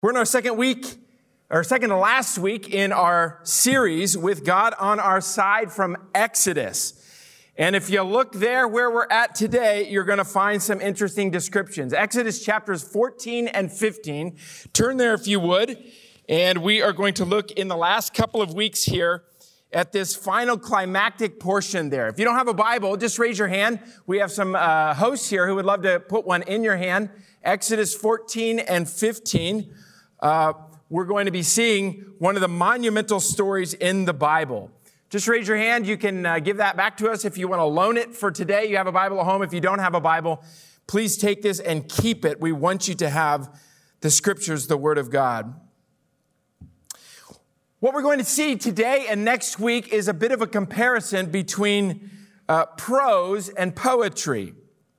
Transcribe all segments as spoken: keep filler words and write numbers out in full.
We're in our second week, or second to last week in our series with God on our side from Exodus. And if you look there where we're at today, you're going to find some interesting descriptions. Exodus chapters fourteen and fifteen. Turn there if you would. And we are going to look in the last couple of weeks here at this final climactic portion there. If you don't have a Bible, just raise your hand. We have some uh, hosts here who would love to put one in your hand. Exodus fourteen and fifteen. Uh, we're going to be seeing one of the monumental stories in the Bible. Just raise your hand. You can uh, give that back to us if you want to loan it for today. You have a Bible at home. If you don't have a Bible, please take this and keep it. We want you to have the scriptures, the Word of God. What we're going to see today and next week is a bit of a comparison between uh, prose and poetry.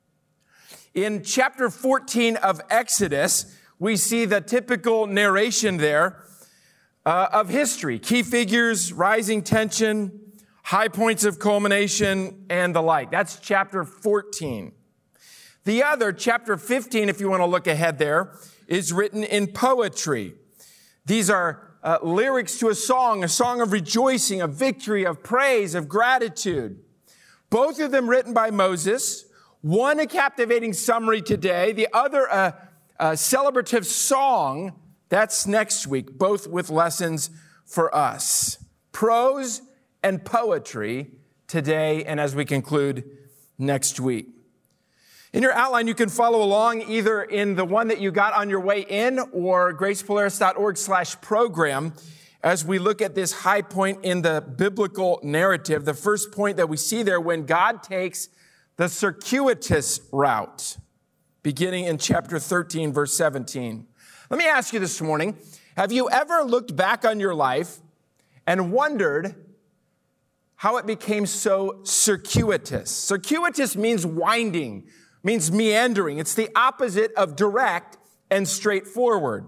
In chapter fourteen of Exodus, we see the typical narration there uh, of history, key figures, rising tension, high points of culmination, and the like. That's chapter fourteen. The other, chapter fifteen, if you want to look ahead there, is written in poetry. These are uh, lyrics to a song, a song of rejoicing, of victory, of praise, of gratitude. Both of them written by Moses. One a captivating summary today, the other a A celebrative song, that's next week, both with lessons for us. Prose and poetry today and as we conclude next week. In your outline, you can follow along either in the one that you got on your way in or gracepolaris.org slash program as we look at this high point in the biblical narrative. The first point that we see there when God takes the circuitous route, beginning in chapter thirteen, verse seventeen. Let me ask you this morning, have you ever looked back on your life and wondered how it became so circuitous? Circuitous means winding, means meandering. It's the opposite of direct and straightforward.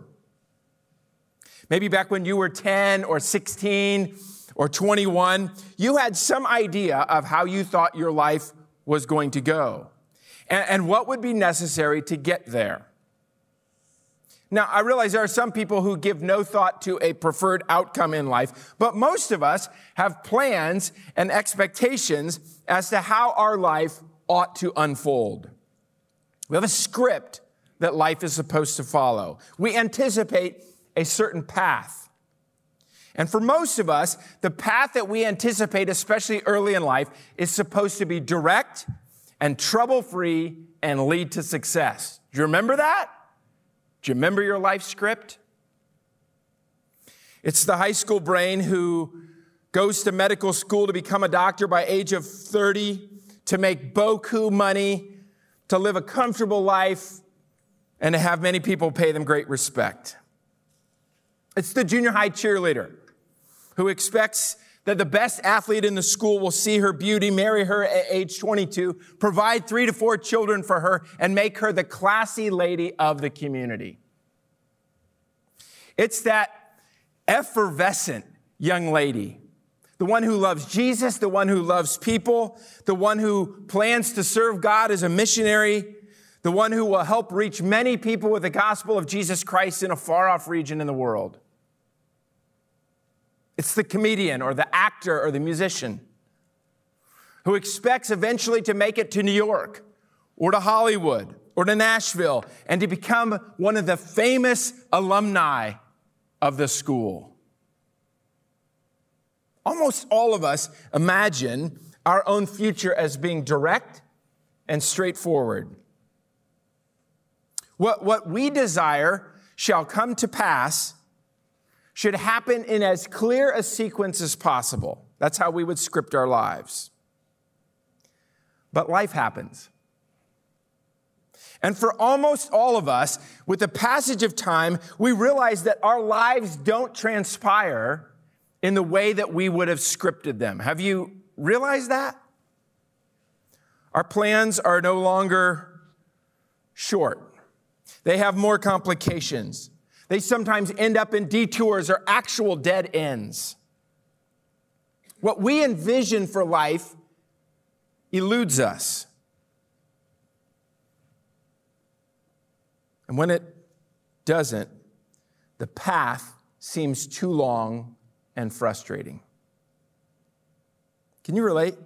Maybe back when you were ten or sixteen or twenty-one, you had some idea of how you thought your life was going to go and what would be necessary to get there. Now, I realize there are some people who give no thought to a preferred outcome in life, but most of us have plans and expectations as to how our life ought to unfold. We have a script that life is supposed to follow. We anticipate a certain path. And for most of us, the path that we anticipate, especially early in life, is supposed to be direct and trouble-free and lead to success. Do you remember that? Do you remember your life script? It's the high school brain who goes to medical school to become a doctor by age of thirty, to make beaucoup money, to live a comfortable life, and to have many people pay them great respect. It's the junior high cheerleader who expects that the best athlete in the school will see her beauty, marry her at age twenty-two, provide three to four children for her, and make her the classy lady of the community. It's that effervescent young lady, the one who loves Jesus, the one who loves people, the one who plans to serve God as a missionary, the one who will help reach many people with the gospel of Jesus Christ in a far-off region in the world. It's the comedian or the actor or the musician who expects eventually to make it to New York or to Hollywood or to Nashville and to become one of the famous alumni of the school. Almost all of us imagine our own future as being direct and straightforward. What, what we desire shall come to pass should happen in as clear a sequence as possible. That's how we would script our lives. But life happens. And for almost all of us, with the passage of time, we realize that our lives don't transpire in the way that we would have scripted them. Have you realized that? Our plans are no longer short. They have more complications. They sometimes end up in detours or actual dead ends. What we envision for life eludes us. And when it doesn't, the path seems too long and frustrating. Can you relate?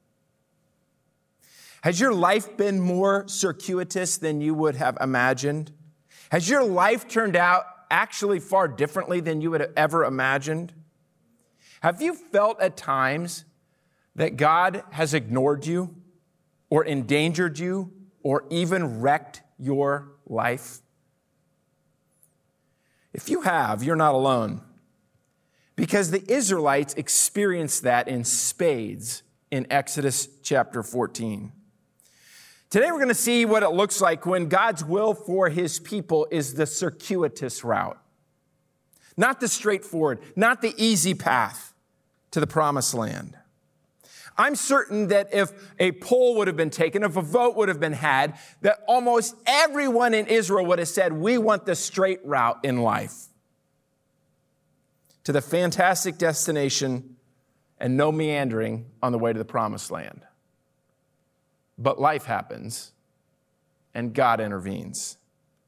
Has your life been more circuitous than you would have imagined? Has your life turned out actually far differently than you would have ever imagined? Have you felt at times that God has ignored you or endangered you or even wrecked your life? If you have, you're not alone, because the Israelites experienced that in spades in Exodus chapter fourteen. Today we're going to see what it looks like when God's will for his people is the circuitous route, not the straightforward, not the easy path to the promised land. I'm certain that if a poll would have been taken, if a vote would have been had, that almost everyone in Israel would have said, we want the straight route in life to the fantastic destination and no meandering on the way to the promised land. But life happens, and God intervenes.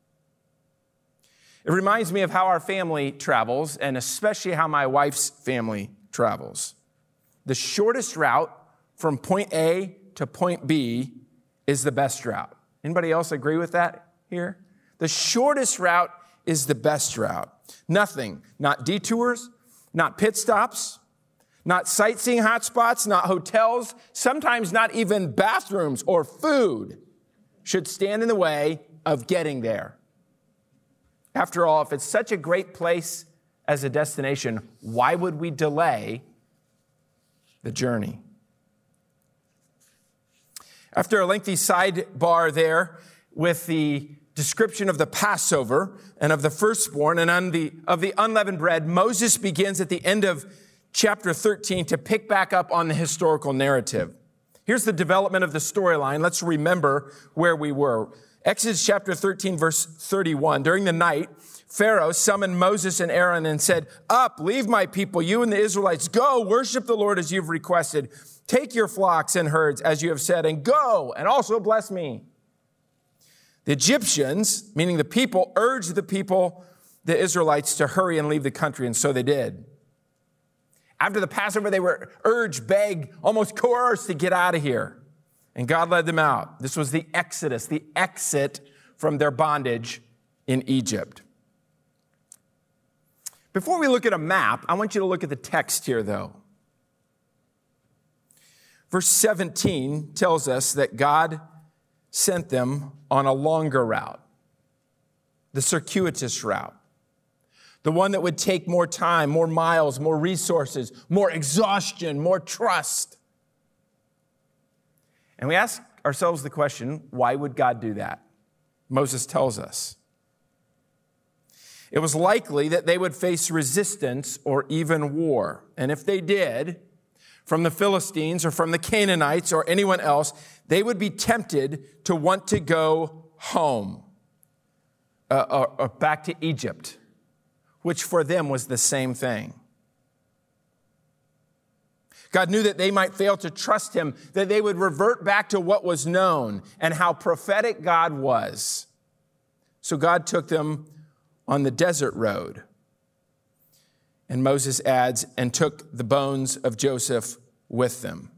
It reminds me of how our family travels, and especially how my wife's family travels. The shortest route from point A to point B is the best route. Anybody else agree with that here? The shortest route is the best route. Nothing, not detours, not pit stops, not sightseeing hotspots, not hotels, sometimes not even bathrooms or food should stand in the way of getting there. After all, if it's such a great place as a destination, why would we delay the journey? After a lengthy sidebar there with the description of the Passover and of the firstborn and on the, of the unleavened bread, Moses begins at the end of chapter thirteen to pick back up on the historical narrative. Here's the development of the storyline. Let's remember where we were. Exodus chapter thirteen, verse thirty-one. During the night, Pharaoh summoned Moses and Aaron and said, "Up, leave my people, you and the Israelites. Go, worship the Lord as you've requested. Take your flocks and herds as you have said, and go, and also bless me." The Egyptians, meaning the people, urged the people, the Israelites, to hurry and leave the country, and so they did. After the Passover, they were urged, begged, almost coerced to get out of here. And God led them out. This was the Exodus, the exit from their bondage in Egypt. Before we look at a map, I want you to look at the text here, though. Verse seventeen tells us that God sent them on a longer route, the circuitous route. The one that would take more time, more miles, more resources, more exhaustion, more trust. And we ask ourselves the question, why would God do that? Moses tells us. It was likely that they would face resistance or even war. And if they did, from the Philistines or from the Canaanites or anyone else, they would be tempted to want to go home, uh, or, or back to Egypt, which for them was the same thing. God knew that they might fail to trust him, that they would revert back to what was known and how prophetic God was. So God took them on the desert road. And Moses adds, and took the bones of Joseph with them.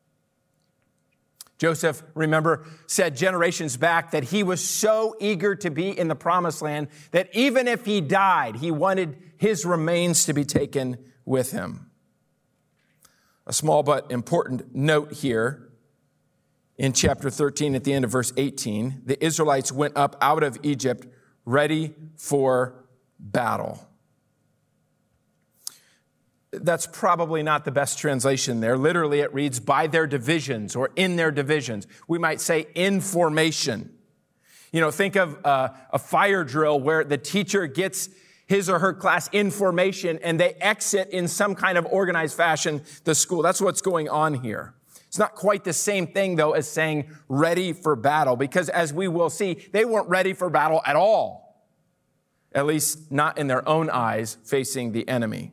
Joseph, remember, said generations back that he was so eager to be in the promised land that even if he died, he wanted his remains to be taken with him. A small but important note here in chapter thirteen at the end of verse eighteen, the Israelites went up out of Egypt ready for battle. That's probably not the best translation there. Literally, it reads by their divisions or in their divisions. We might say in formation. You know, think of uh, a fire drill where the teacher gets his or her class in formation and they exit in some kind of organized fashion the school. That's what's going on here. It's not quite the same thing, though, as saying ready for battle, because as we will see, they weren't ready for battle at all, at least not in their own eyes facing the enemy.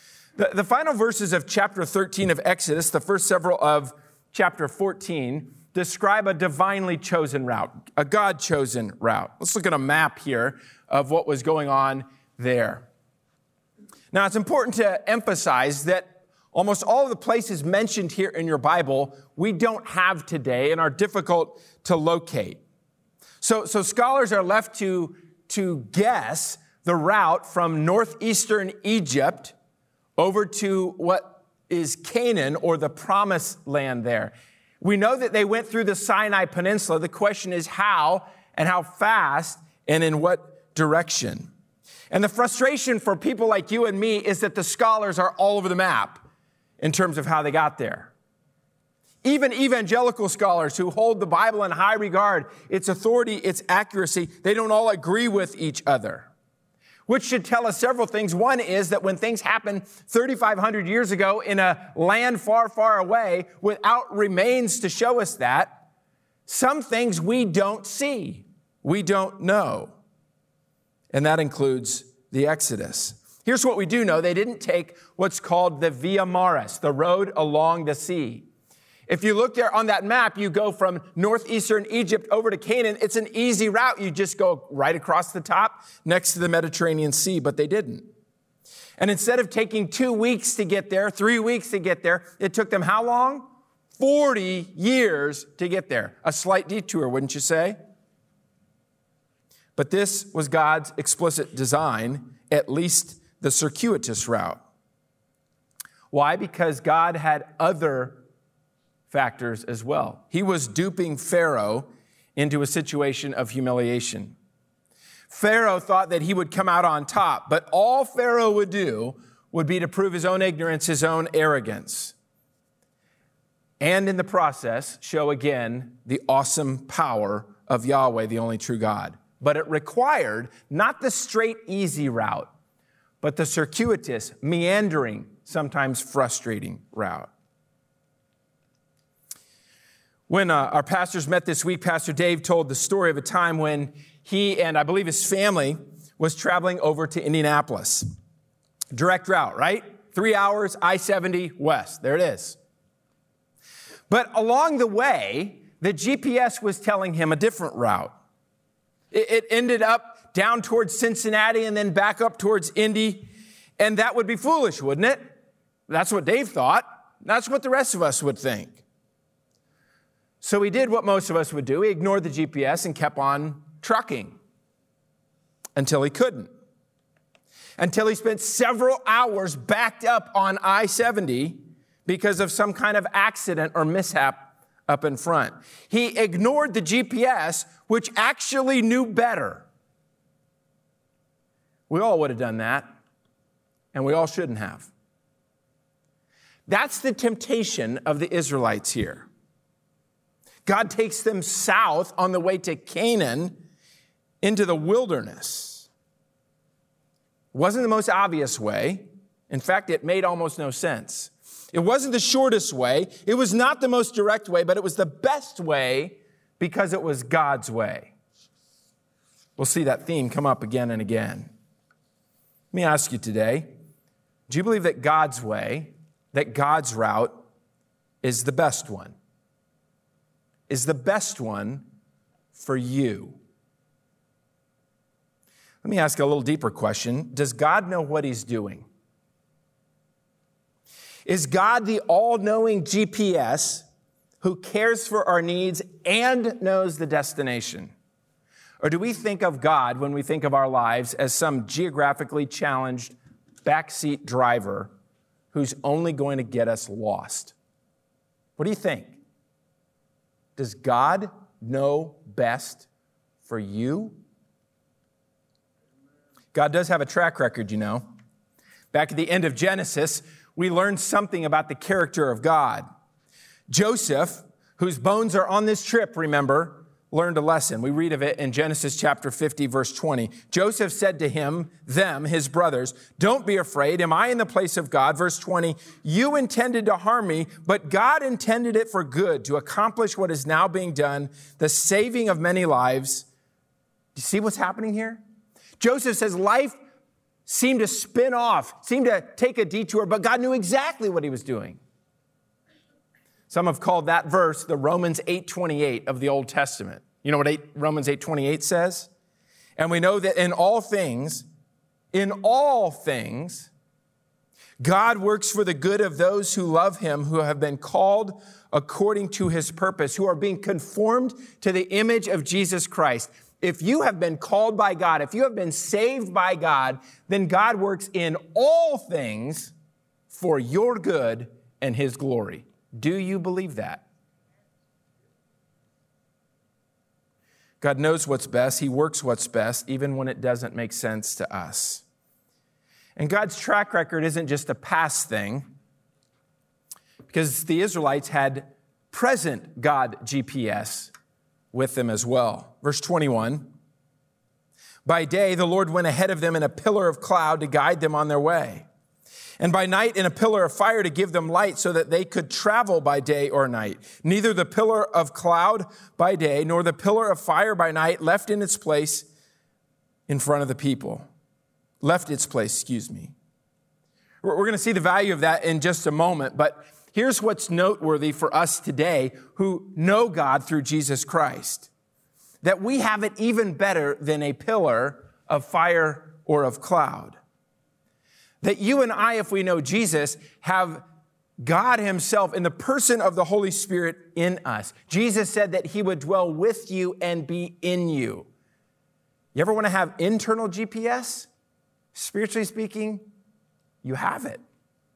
The, the final verses of chapter thirteen of Exodus, the first several of chapter fourteen, describe a divinely chosen route, a God-chosen route. Let's look at a map here of what was going on there. Now, it's important to emphasize that almost all of the places mentioned here in your Bible, we don't have today and are difficult to locate. So, so scholars are left to, to guess the route from northeastern Egypt over to what is Canaan, or the promised land there. We know that they went through the Sinai Peninsula. The question is how and how fast and in what direction. And the frustration for people like you and me is that the scholars are all over the map in terms of how they got there. Even evangelical scholars who hold the Bible in high regard, its authority, its accuracy, they don't all agree with each other, which should tell us several things. One is that when things happened thirty-five hundred years ago in a land far, far away without remains to show us that, some things we don't see, we don't know. And that includes the Exodus. Here's what we do know. They didn't take what's called the Via Maris, the road along the sea. If you look there on that map, you go from northeastern Egypt over to Canaan. It's an easy route. You just go right across the top next to the Mediterranean Sea, but they didn't. And instead of taking two weeks to get there, three weeks to get there, it took them how long? forty years to get there. A slight detour, wouldn't you say? But this was God's explicit design, at least the circuitous route. Why? Because God had other factors as well. He was duping Pharaoh into a situation of humiliation. Pharaoh thought that he would come out on top, but all Pharaoh would do would be to prove his own ignorance, his own arrogance, and in the process show again the awesome power of Yahweh, the only true God. But it required not the straight, easy route, but the circuitous, meandering, sometimes frustrating route. When uh, our pastors met this week, Pastor Dave told the story of a time when he and I believe his family was traveling over to Indianapolis. Direct route, right? Three hours, I seventy west. There it is. But along the way, the G P S was telling him a different route. It, it ended up down towards Cincinnati and then back up towards Indy. And that would be foolish, wouldn't it? That's what Dave thought. That's what the rest of us would think. So he did what most of us would do. He ignored the G P S and kept on trucking until he couldn't. Until he spent several hours backed up on I seventy because of some kind of accident or mishap up in front. He ignored the G P S, which actually knew better. We all would have done that, and we all shouldn't have. That's the temptation of the Israelites here. God takes them south on the way to Canaan into the wilderness. It wasn't the most obvious way. In fact, it made almost no sense. It wasn't the shortest way. It was not the most direct way, but it was the best way because it was God's way. We'll see that theme come up again and again. Let me ask you today, do you believe that God's way, that God's route is the best one? Is the best one for you? Let me ask a little deeper question. Does God know what he's doing? Is God the all-knowing G P S who cares for our needs and knows the destination? Or do we think of God, when we think of our lives, as some geographically challenged backseat driver who's only going to get us lost? What do you think? Does God know best for you? God does have a track record, you know. Back at the end of Genesis, we learned something about the character of God. Joseph, whose bones are on this trip, remember, learned a lesson. We read of it in Genesis chapter fifty, verse twenty. Joseph said to him, them, his brothers, "Don't be afraid. Am I in the place of God?" Verse twenty, "You intended to harm me, but God intended it for good, to accomplish what is now being done, the saving of many lives." Do you see what's happening here? Joseph says life seemed to spin off, seemed to take a detour, but God knew exactly what he was doing. Some have called that verse the Romans eight twenty-eight of the Old Testament. You know what eight, Romans eight twenty-eight says? And we know that in all things, in all things, God works for the good of those who love him, who have been called according to his purpose, who are being conformed to the image of Jesus Christ. If you have been called by God, if you have been saved by God, then God works in all things for your good and his glory. Do you believe that? God knows what's best. He works what's best, even when it doesn't make sense to us. And God's track record isn't just a past thing, because the Israelites had present God G P S with them as well. Verse twenty-one, by day the Lord went ahead of them in a pillar of cloud to guide them on their way, and by night in a pillar of fire to give them light so that they could travel by day or night. Neither the pillar of cloud by day nor the pillar of fire by night left in its place in front of the people. Left its place, excuse me. We're going to see the value of that in just a moment, but here's what's noteworthy for us today who know God through Jesus Christ, that we have it even better than a pillar of fire or of cloud. That you and I, if we know Jesus, have God himself in the person of the Holy Spirit in us. Jesus said that he would dwell with you and be in you. You ever want to have internal G P S? Spiritually speaking, you have it.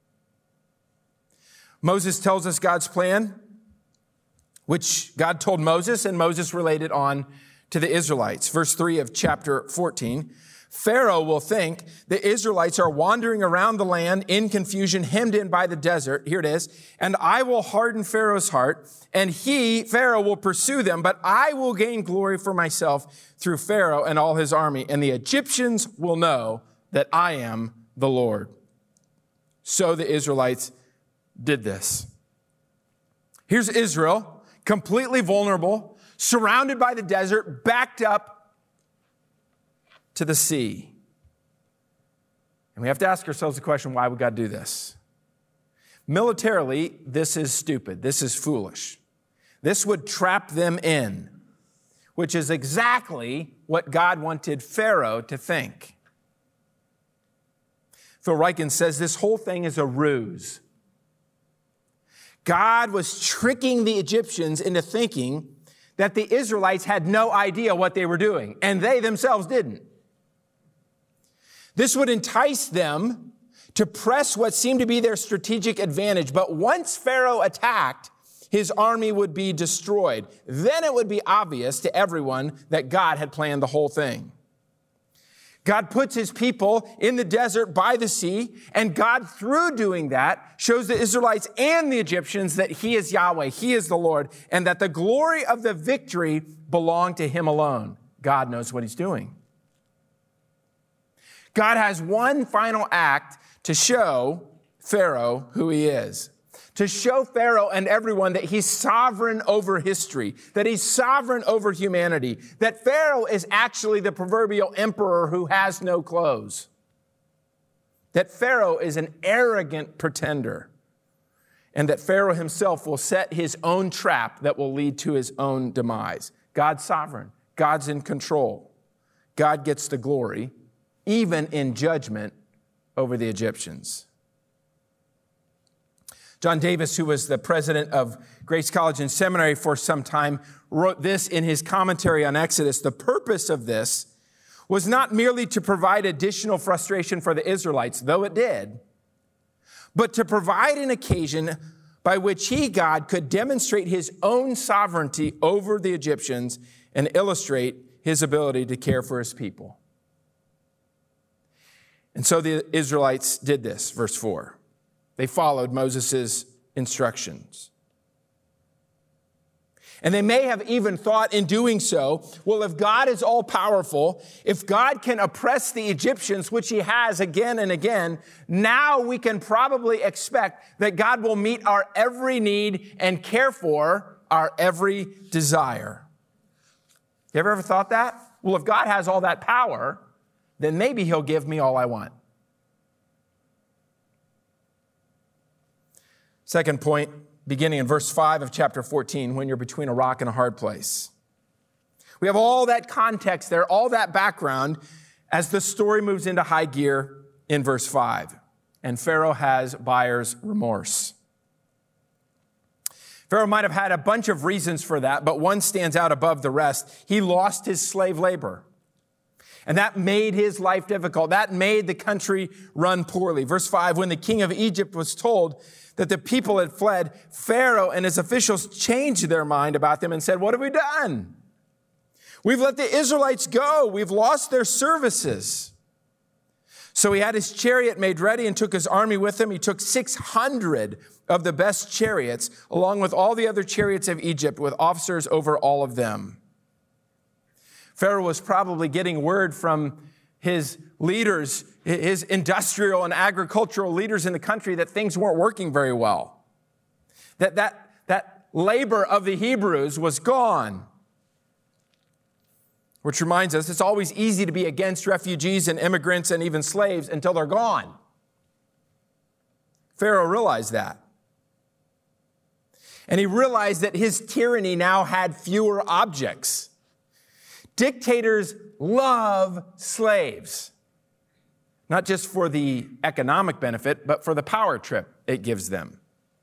Moses tells us God's plan, which God told Moses, and Moses related on to the Israelites. Verse three of chapter fourteen, Pharaoh will think the Israelites are wandering around the land in confusion, hemmed in by the desert. Here it is. And I will harden Pharaoh's heart, and he, Pharaoh, will pursue them, but I will gain glory for myself through Pharaoh and all his army, and the Egyptians will know that I am the Lord. So the Israelites did this. Here's Israel, completely vulnerable, surrounded by the desert, backed up to the sea. And we have to ask ourselves the question, why would God do this? Militarily, this is stupid. This is foolish. This would trap them in, which is exactly what God wanted Pharaoh to think. Phil Ryken says this whole thing is a ruse. God was tricking the Egyptians into thinking that the Israelites had no idea what they were doing, and they themselves didn't. This would entice them to press what seemed to be their strategic advantage. But once Pharaoh attacked, his army would be destroyed. Then it would be obvious to everyone that God had planned the whole thing. God puts his people in the desert by the sea, and God, through doing that, shows the Israelites and the Egyptians that he is Yahweh, he is the Lord, and that the glory of the victory belonged to him alone. God knows what he's doing. God has one final act to show Pharaoh who he is. To show Pharaoh and everyone that he's sovereign over history, that he's sovereign over humanity, that Pharaoh is actually the proverbial emperor who has no clothes, that Pharaoh is an arrogant pretender, and that Pharaoh himself will set his own trap that will lead to his own demise. God's sovereign. God's in control. God gets the glory, even in judgment over the Egyptians. John Davis, who was the president of Grace College and Seminary for some time, wrote this in his commentary on Exodus. The purpose of this was not merely to provide additional frustration for the Israelites, though it did, but to provide an occasion by which he, God, could demonstrate his own sovereignty over the Egyptians and illustrate his ability to care for his people. And so the Israelites did this, verse four. They followed Moses' instructions. And they may have even thought in doing so, well, if God is all-powerful, if God can oppress the Egyptians, which he has again and again, now we can probably expect that God will meet our every need and care for our every desire. You ever ever thought that? Well, if God has all that power, then maybe he'll give me all I want. Second point, beginning in verse five of chapter fourteen, when you're between a rock and a hard place. We have all that context there, all that background, as the story moves into high gear in verse five. And Pharaoh has buyer's remorse. Pharaoh might have had a bunch of reasons for that, but one stands out above the rest. He lost his slave labor. And that made his life difficult. That made the country run poorly. Verse five, when the king of Egypt was told that the people had fled, Pharaoh and his officials changed their mind about them and said, "What have we done? We've let the Israelites go. We've lost their services." So he had his chariot made ready and took his army with him. He took six hundred of the best chariots, along with all the other chariots of Egypt, with officers over all of them. Pharaoh was probably getting word from his leaders, his industrial and agricultural leaders in the country, that things weren't working very well. That that, that labor of the Hebrews was gone. Which reminds us, it's always easy to be against refugees and immigrants and even slaves until they're gone. Pharaoh realized that. And he realized that his tyranny now had fewer objects. Dictators love slaves, not just for the economic benefit, but for the power trip it gives them.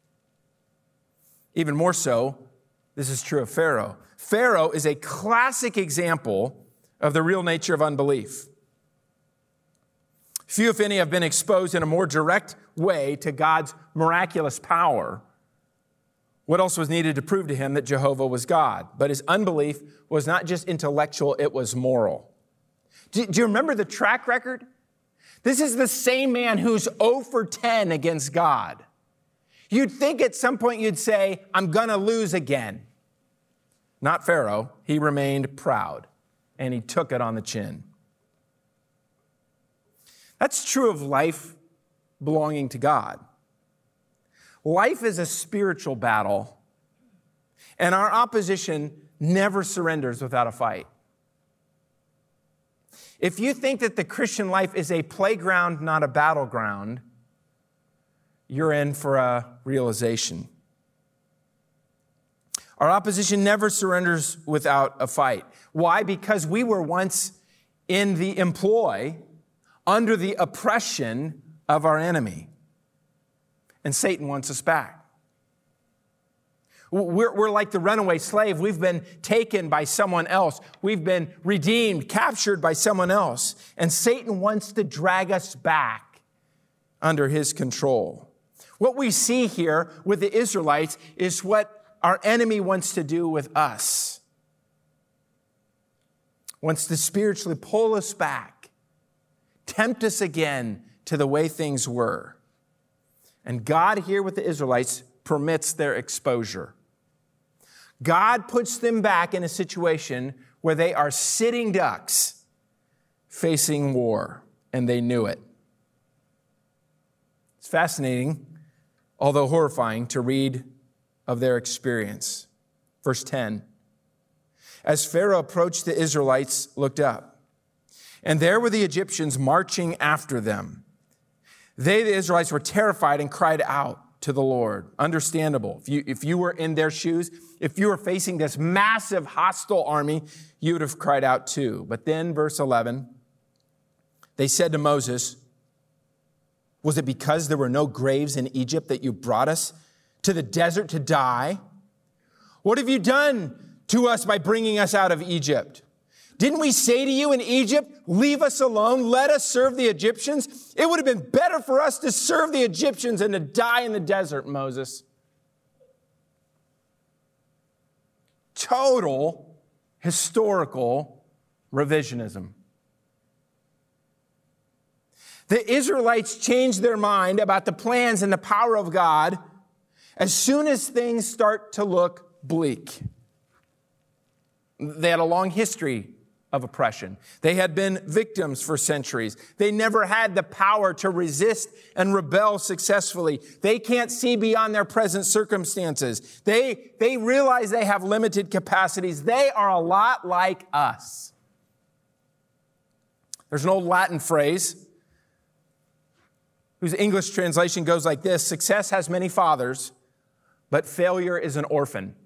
Even more so, this is true of Pharaoh. Pharaoh is a classic example of the real nature of unbelief. Few, if any, have been exposed in a more direct way to God's miraculous power. What else was needed to prove to him that Jehovah was God? But his unbelief was not just intellectual, it was moral. Do, do you remember the track record? This is the same man who's zero for ten against God. You'd think at some point you'd say, "I'm going to lose again." Not Pharaoh. He remained proud, and he took it on the chin. That's true of life belonging to God. Life is a spiritual battle, and our opposition never surrenders without a fight. If you think that the Christian life is a playground, not a battleground, you're in for a realization. Our opposition never surrenders without a fight. Why? Because we were once in the employ, under the oppression of our enemy. And Satan wants us back. We're, we're like the runaway slave. We've been taken by someone else. We've been redeemed, captured by someone else. And Satan wants to drag us back under his control. What we see here with the Israelites is what our enemy wants to do with us. Wants to spiritually pull us back, tempt us again to the way things were. And God here with the Israelites permits their exposure. God puts them back in a situation where they are sitting ducks facing war, and they knew it. It's fascinating, although horrifying, to read of their experience. Verse ten. As Pharaoh approached, the Israelites looked up, and there were the Egyptians marching after them. They, the Israelites, were terrified and cried out to the Lord. Understandable. If you, if you were in their shoes, if you were facing this massive hostile army, you would have cried out too. But then, verse eleven, they said to Moses, "Was it because there were no graves in Egypt that you brought us to the desert to die? What have you done to us by bringing us out of Egypt? Didn't we say to you in Egypt, 'Leave us alone, let us serve the Egyptians'? It would have been better for us to serve the Egyptians than to die in the desert, Moses." Total historical revisionism. The Israelites changed their mind about the plans and the power of God as soon as things start to look bleak. They had a long history of oppression. They had been victims for centuries. They never had the power to resist and rebel successfully. They can't see beyond their present circumstances. They, they realize they have limited capacities. They are a lot like us. There's an old Latin phrase whose English translation goes like this: success has many fathers, but failure is an orphan.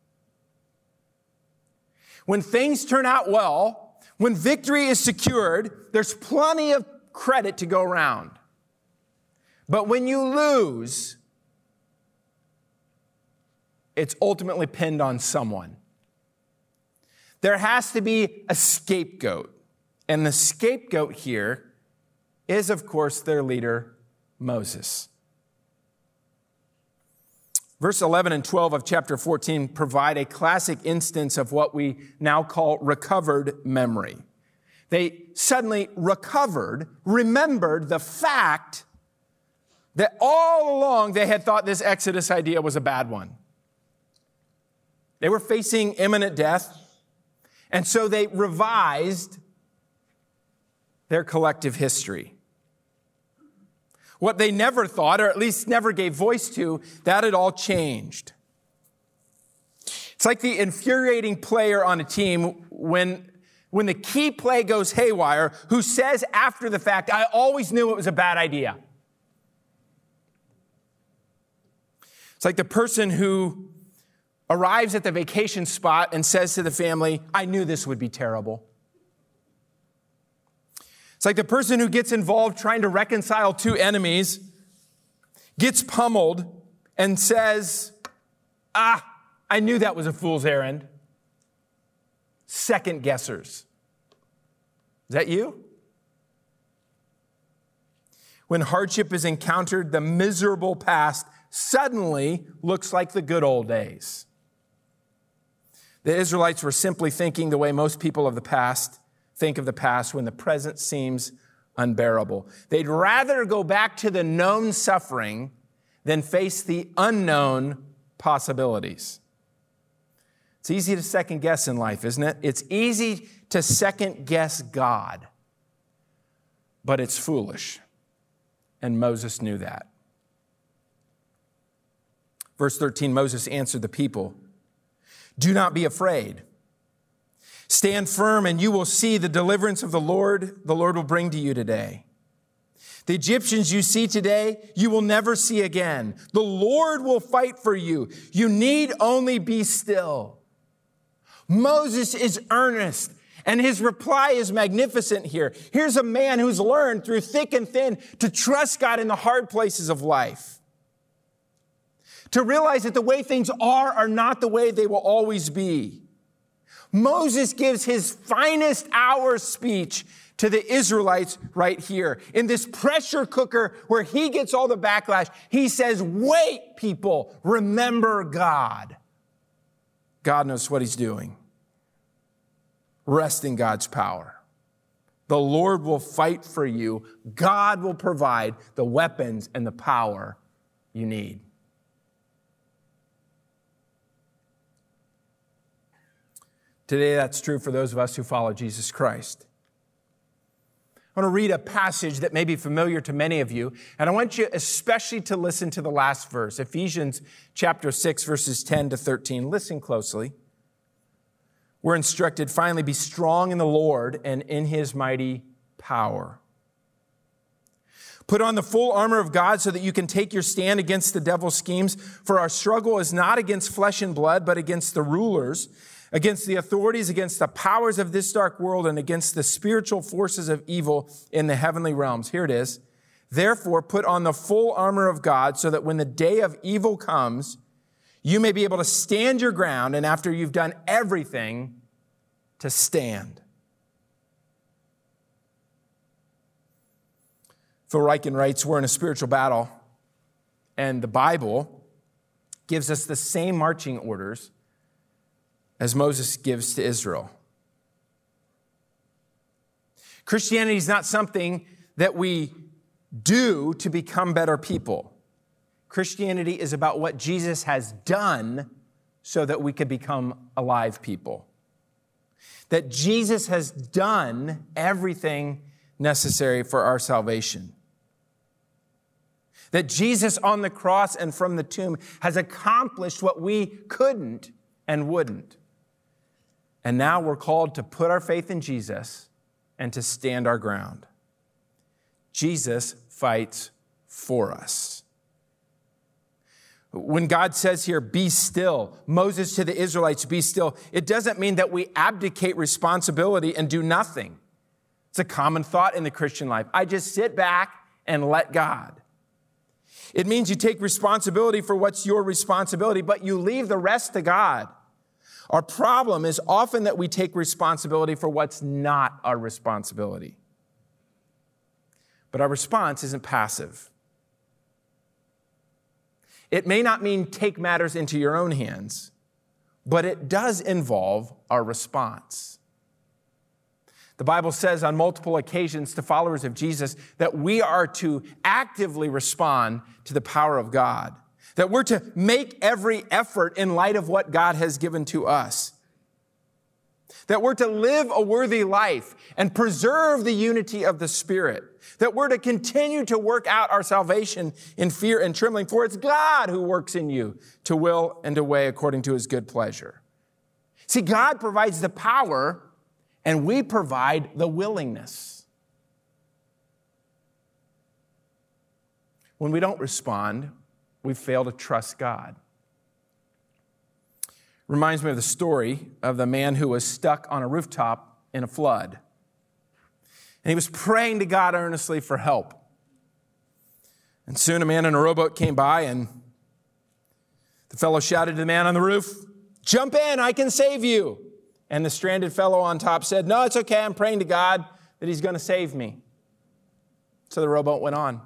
When things turn out well, when victory is secured, there's plenty of credit to go around. But when you lose, it's ultimately pinned on someone. There has to be a scapegoat. And the scapegoat here is, of course, their leader, Moses. Verse eleven and twelve of chapter fourteen provide a classic instance of what we now call recovered memory. They suddenly recovered, remembered the fact that all along they had thought this Exodus idea was a bad one. They were facing imminent death, and so they revised their collective history. What they never thought, or at least never gave voice to, that had all changed. It's like the infuriating player on a team when, when the key play goes haywire, who says after the fact, I always knew it was a bad idea. It's like the person who arrives at the vacation spot and says to the family, I knew this would be terrible. It's like the person who gets involved trying to reconcile two enemies, gets pummeled, and says, ah, I knew that was a fool's errand. Second guessers. Is that you? When hardship is encountered, the miserable past suddenly looks like the good old days. The Israelites were simply thinking the way most people of the past think of the past when the present seems unbearable. They'd rather go back to the known suffering than face the unknown possibilities. It's easy to second guess in life, isn't it? It's easy to second guess God, but it's foolish. And Moses knew that. Verse thirteen, Moses answered the people, do not be afraid. Stand firm and you will see the deliverance of the Lord, the Lord will bring to you today. The Egyptians you see today, you will never see again. The Lord will fight for you. You need only be still. Moses is earnest, and his reply is magnificent here. Here's a man who's learned through thick and thin to trust God in the hard places of life. To realize that the way things are are not the way they will always be. Moses gives his finest hour speech to the Israelites right here. In this pressure cooker where he gets all the backlash, he says, wait, people, remember God. God knows what he's doing. Rest in God's power. The Lord will fight for you. God will provide the weapons and the power you need. Today, that's true for those of us who follow Jesus Christ. I want to read a passage that may be familiar to many of you, and I want you especially to listen to the last verse, Ephesians chapter six, verses ten to thirteen. Listen closely. We're instructed, finally, be strong in the Lord and in his mighty power. Put on the full armor of God so that you can take your stand against the devil's schemes, for our struggle is not against flesh and blood, but against the rulers, against the authorities, against the powers of this dark world, and against the spiritual forces of evil in the heavenly realms. Here it is. Therefore, put on the full armor of God so that when the day of evil comes, you may be able to stand your ground, and after you've done everything, to stand. Phil Ryken writes, we're in a spiritual battle, and the Bible gives us the same marching orders as Moses gives to Israel. Christianity is not something that we do to become better people. Christianity is about what Jesus has done so that we could become alive people. That Jesus has done everything necessary for our salvation. That Jesus on the cross and from the tomb has accomplished what we couldn't and wouldn't. And now we're called to put our faith in Jesus and to stand our ground. Jesus fights for us. When God says here, be still, Moses to the Israelites, be still, it doesn't mean that we abdicate responsibility and do nothing. It's a common thought in the Christian life. I just sit back and let God. It means you take responsibility for what's your responsibility, but you leave the rest to God. Our problem is often that we take responsibility for what's not our responsibility. But our response isn't passive. It may not mean take matters into your own hands, but it does involve our response. The Bible says on multiple occasions to followers of Jesus that we are to actively respond to the power of God, that we're to make every effort in light of what God has given to us, that we're to live a worthy life and preserve the unity of the Spirit, that we're to continue to work out our salvation in fear and trembling, for it's God who works in you to will and to way according to his good pleasure. See, God provides the power, and we provide the willingness. When we don't respond, we fail to trust God. Reminds me of the story of the man who was stuck on a rooftop in a flood. And he was praying to God earnestly for help. And soon a man in a rowboat came by, and the fellow shouted to the man on the roof, "Jump in, I can save you." And the stranded fellow on top said, "No, it's okay, I'm praying to God that he's going to save me." So the rowboat went on.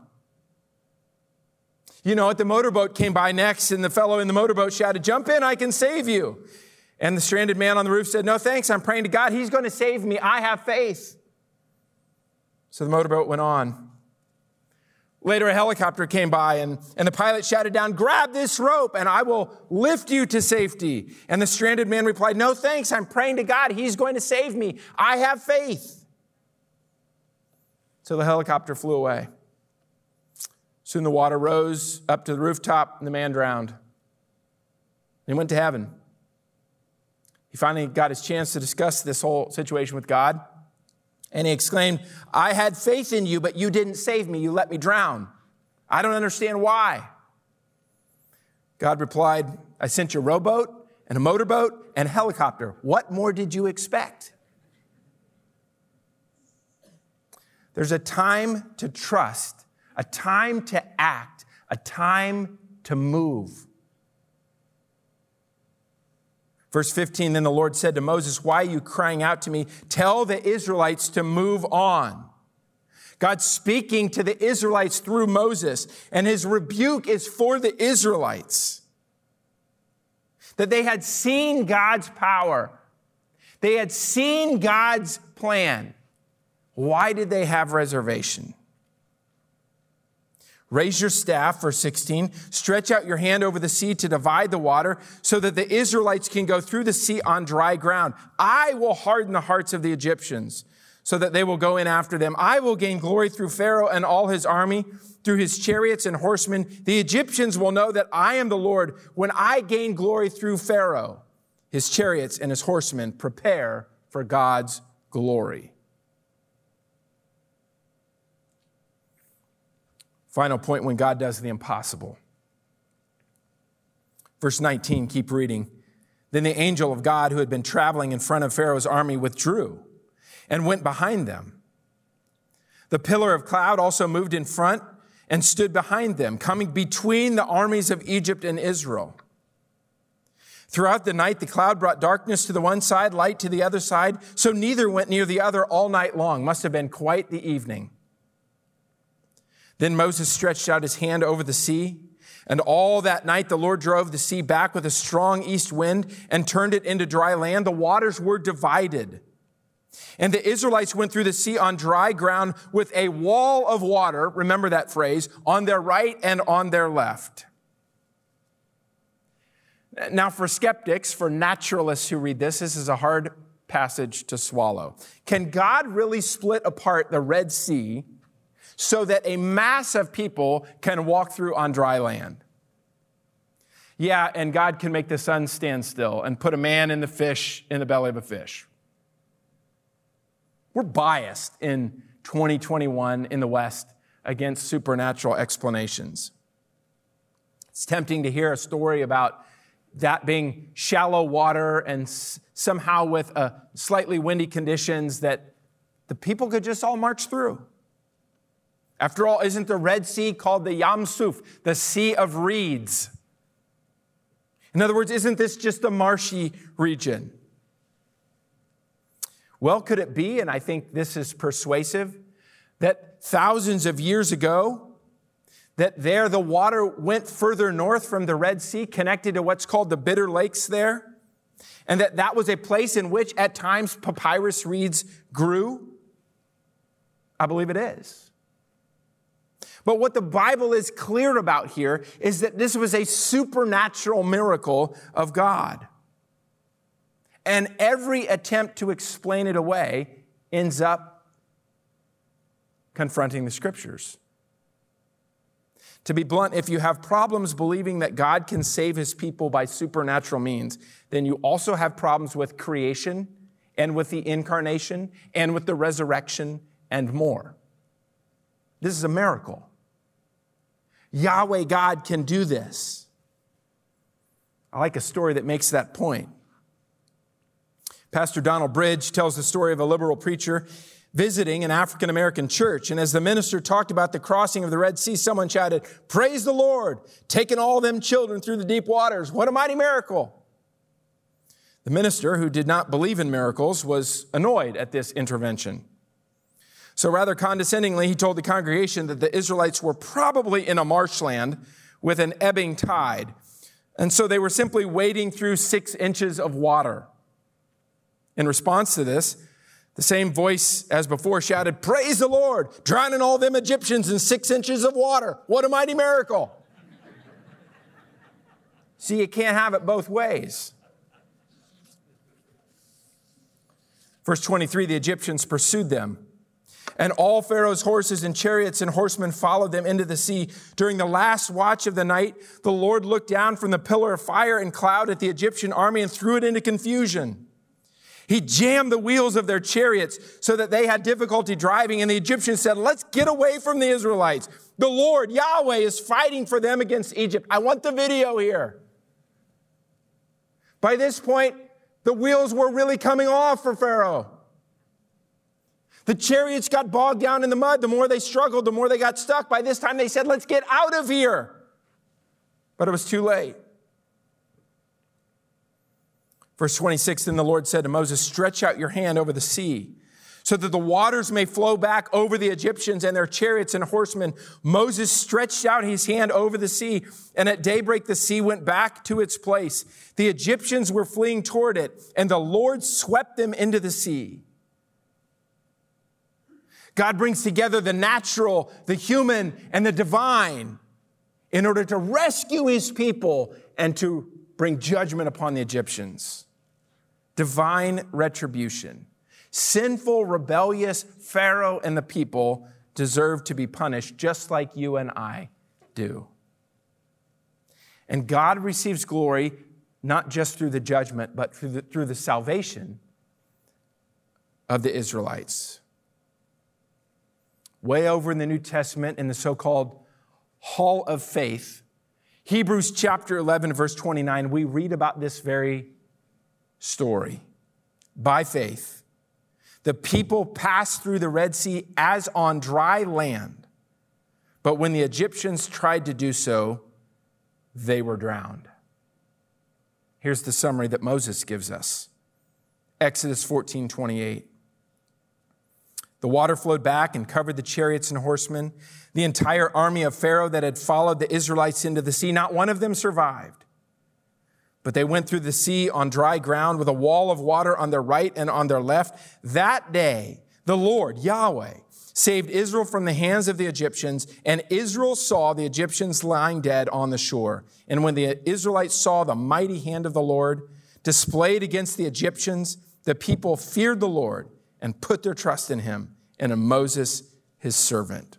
You know what? The motorboat came by next, and the fellow in the motorboat shouted, "Jump in, I can save you." And the stranded man on the roof said, "No, thanks, I'm praying to God. He's going to save me. I have faith." So the motorboat went on. Later, a helicopter came by, and, and the pilot shouted down, "Grab this rope, and I will lift you to safety." And the stranded man replied, "No, thanks, I'm praying to God. He's going to save me. I have faith." So the helicopter flew away. Soon the water rose up to the rooftop, and the man drowned. He went to heaven. He finally got his chance to discuss this whole situation with God. And he exclaimed, "I had faith in you, but you didn't save me. You let me drown. I don't understand why." God replied, "I sent you a rowboat and a motorboat and a helicopter. What more did you expect?" There's a time to trust, a time to act, a time to move. Verse fifteen, then the Lord said to Moses, "Why are you crying out to me? Tell the Israelites to move on." God's speaking to the Israelites through Moses, and his rebuke is for the Israelites. That they had seen God's power. They had seen God's plan. Why did they have reservation? Raise your staff, verse sixteen, stretch out your hand over the sea to divide the water so that the Israelites can go through the sea on dry ground. I will harden the hearts of the Egyptians so that they will go in after them. I will gain glory through Pharaoh and all his army, through his chariots and horsemen. The Egyptians will know that I am the Lord when I gain glory through Pharaoh, his chariots and his horsemen. Prepare for God's glory. Final point, when God does the impossible. Verse nineteen, keep reading. Then the angel of God who had been traveling in front of Pharaoh's army withdrew and went behind them. The pillar of cloud also moved in front and stood behind them, coming between the armies of Egypt and Israel. Throughout the night, the cloud brought darkness to the one side, light to the other side, so neither went near the other all night long. Must have been quite the evening. Then Moses stretched out his hand over the sea, and all that night the Lord drove the sea back with a strong east wind and turned it into dry land. The waters were divided. And the Israelites went through the sea on dry ground with a wall of water, remember that phrase, on their right and on their left. Now, for skeptics, for naturalists who read this, this is a hard passage to swallow. Can God really split apart the Red Sea so that a mass of people can walk through on dry land? Yeah, and God can make the sun stand still and put a man in the fish in the belly of a fish. We're biased in twenty twenty-one in the West against supernatural explanations. It's tempting to hear a story about that being shallow water and s- somehow with uh, slightly windy conditions that the people could just all march through. After all, isn't the Red Sea called the Yam Suf, the Sea of Reeds? In other words, isn't this just a marshy region? Well, could it be, and I think this is persuasive, that thousands of years ago, that there the water went further north from the Red Sea, connected to what's called the Bitter Lakes there, and that that was a place in which at times papyrus reeds grew? I believe it is. But what the Bible is clear about here is that this was a supernatural miracle of God. And every attempt to explain it away ends up confronting the Scriptures. To be blunt, if you have problems believing that God can save his people by supernatural means, then you also have problems with creation and with the incarnation and with the resurrection and more. This is a miracle. Yahweh God can do this. I like a story that makes that point. Pastor Donald Bridge tells the story of a liberal preacher visiting an African-American church. And as the minister talked about the crossing of the Red Sea, someone shouted, "Praise the Lord, taking all them children through the deep waters. What a mighty miracle." The minister, who did not believe in miracles, was annoyed at this intervention. So rather condescendingly, he told the congregation that the Israelites were probably in a marshland with an ebbing tide. And so they were simply wading through six inches of water. In response to this, the same voice as before shouted, "Praise the Lord, drowning all them Egyptians in six inches of water. What a mighty miracle." See, you can't have it both ways. Verse twenty-three, the Egyptians pursued them, and all Pharaoh's horses and chariots and horsemen followed them into the sea. During the last watch of the night, the Lord looked down from the pillar of fire and cloud at the Egyptian army and threw it into confusion. He jammed the wheels of their chariots so that they had difficulty driving. And the Egyptians said, "Let's get away from the Israelites. The Lord, Yahweh, is fighting for them against Egypt." I want the video here. By this point, the wheels were really coming off for Pharaoh. The chariots got bogged down in the mud. The more they struggled, the more they got stuck. By this time, they said, "Let's get out of here." But it was too late. Verse twenty-six, then the Lord said to Moses, "Stretch out your hand over the sea so that the waters may flow back over the Egyptians and their chariots and horsemen." Moses stretched out his hand over the sea, and at daybreak the sea went back to its place. The Egyptians were fleeing toward it, and the Lord swept them into the sea. God brings together the natural, the human, and the divine in order to rescue his people and to bring judgment upon the Egyptians. Divine retribution. Sinful, rebellious Pharaoh and the people deserve to be punished just like you and I do. And God receives glory not just through the judgment, but through the, through the salvation of the Israelites. Way over in the New Testament, in the so-called Hall of Faith, Hebrews chapter eleven, verse twenty-nine, we read about this very story. By faith, the people passed through the Red Sea as on dry land, but when the Egyptians tried to do so, they were drowned. Here's the summary that Moses gives us. Exodus fourteen twenty-eight. The water flowed back and covered the chariots and horsemen. The entire army of Pharaoh that had followed the Israelites into the sea, not one of them survived. But they went through the sea on dry ground with a wall of water on their right and on their left. That day, the Lord, Yahweh, saved Israel from the hands of the Egyptians, and Israel saw the Egyptians lying dead on the shore. And when the Israelites saw the mighty hand of the Lord displayed against the Egyptians, the people feared the Lord and put their trust in him and in Moses, his servant.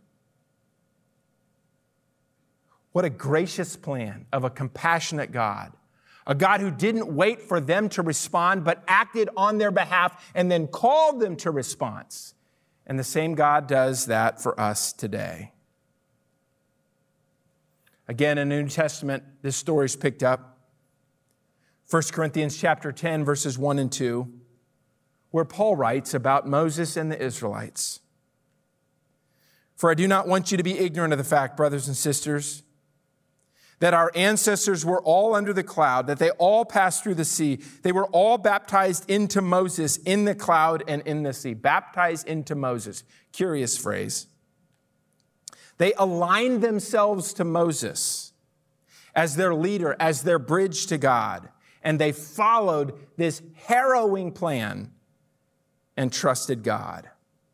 What a gracious plan of a compassionate God. A God who didn't wait for them to respond, but acted on their behalf and then called them to response. And the same God does that for us today. Again, in the New Testament, this story is picked up. First Corinthians chapter ten, verses one and two, where Paul writes about Moses and the Israelites. For I do not want you to be ignorant of the fact, brothers and sisters, that our ancestors were all under the cloud, that they all passed through the sea. They were all baptized into Moses in the cloud and in the sea. Baptized into Moses. Curious phrase. They aligned themselves to Moses as their leader, as their bridge to God. And they followed this harrowing plan and trusted God.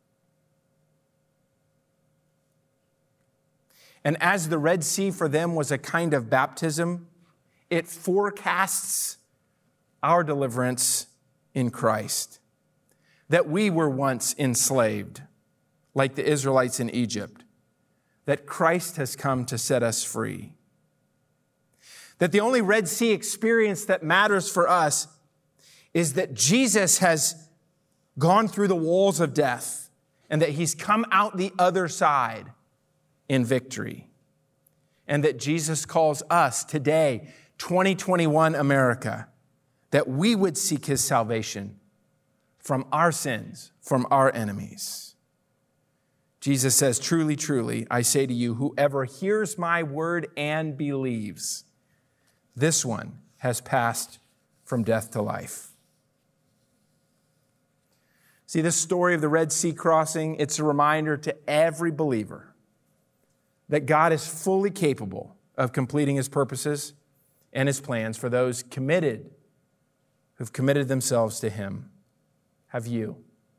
And as the Red Sea for them was a kind of baptism, it forecasts our deliverance in Christ. That we were once enslaved, like the Israelites in Egypt. That Christ has come to set us free. That the only Red Sea experience that matters for us is that Jesus has gone through the walls of death and that he's come out the other side in victory. And that Jesus calls us today, twenty twenty-one America, that we would seek his salvation from our sins, from our enemies. Jesus says, truly, truly, I say to you, whoever hears my word and believes, this one has passed from death to life. See, this story of the Red Sea crossing, it's a reminder to every believer that God is fully capable of completing his purposes and his plans for those committed, who've committed themselves to him. Have you?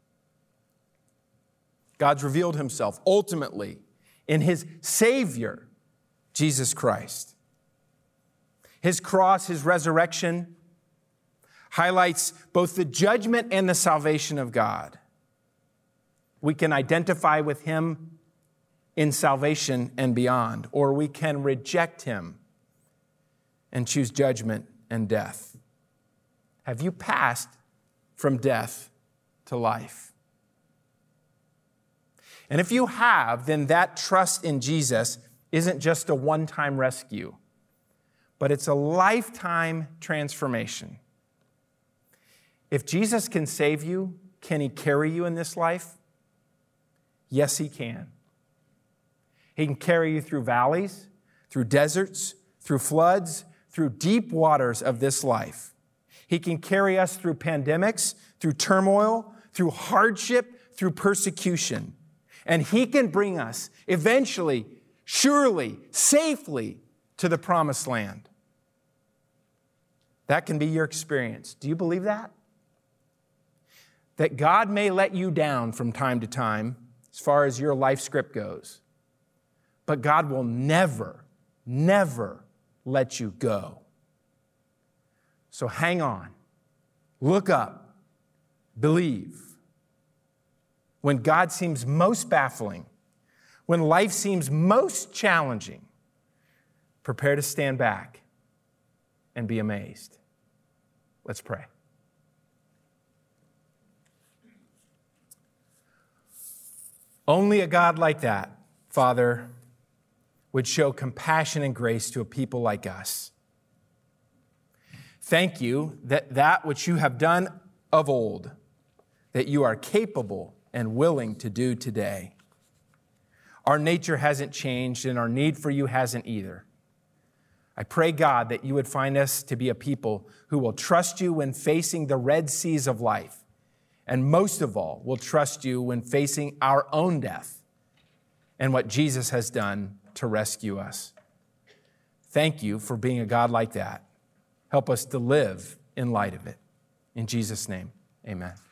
God's revealed himself ultimately in his Savior, Jesus Christ. His cross, his resurrection, highlights both the judgment and the salvation of God. We can identify with him in salvation and beyond, or we can reject him and choose judgment and death. Have you passed from death to life? And if you have, then that trust in Jesus isn't just a one-time rescue, but it's a lifetime transformation. If Jesus can save you, can he carry you in this life? Yes, he can. He can carry you through valleys, through deserts, through floods, through deep waters of this life. He can carry us through pandemics, through turmoil, through hardship, through persecution. And he can bring us eventually, surely, safely to the promised land. That can be your experience. Do you believe that? That God may let you down from time to time as far as your life script goes. But God will never, never let you go. So hang on, look up, believe. When God seems most baffling, when life seems most challenging, prepare to stand back and be amazed. Let's pray. Only a God like that, Father, would show compassion and grace to a people like us. Thank you that that which you have done of old, that you are capable and willing to do today. Our nature hasn't changed and our need for you hasn't either. I pray, God, that you would find us to be a people who will trust you when facing the Red Seas of life, and most of all, will trust you when facing our own death and what Jesus has done to rescue us. Thank you for being a God like that. Help us to live in light of it. In Jesus' name, amen.